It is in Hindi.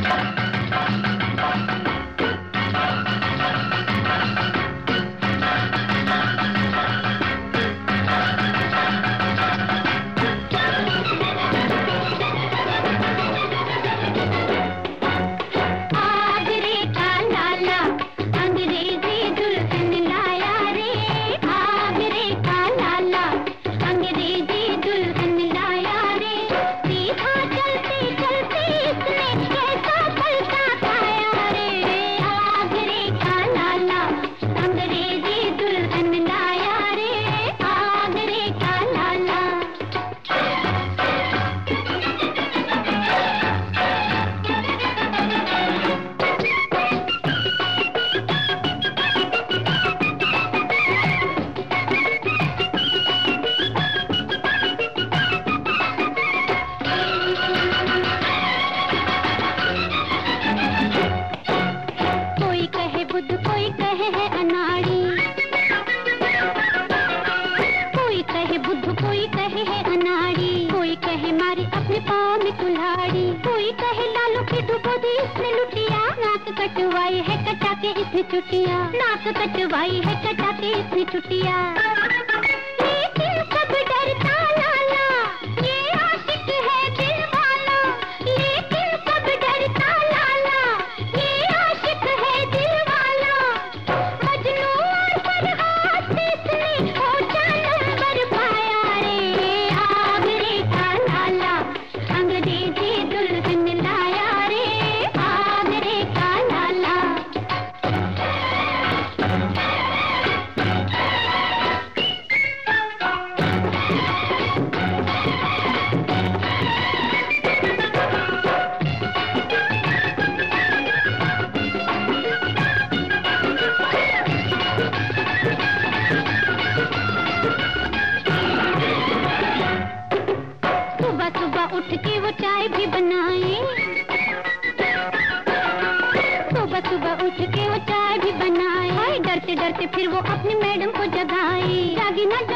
कुल्हाड़ी, कोई कहे लालू की डुबो दी इसने लुटिया, नाक कटवाई है कटा के इसने चुटिया, नाक कटवाई है कटा के इसने चुटिया। लेकिन सब डरता लाला, ये आशिक है दिल वाला, लेकिन सब डरता लाला, ये आशिक है दिल वाला। मजनू और फरहाद से इसने ऊंचा नंबर पाया रे, आगरे का लाला अंग्रेजी दुल्हन लाया रे, आगरे का लाला। सुबह सुबह उठ के वो चाय भी बनाए, सुबह सुबह उठ के वो चाय भी बनाए, डरते डरते फिर वो अपनी मैडम को जगाए, जागी ना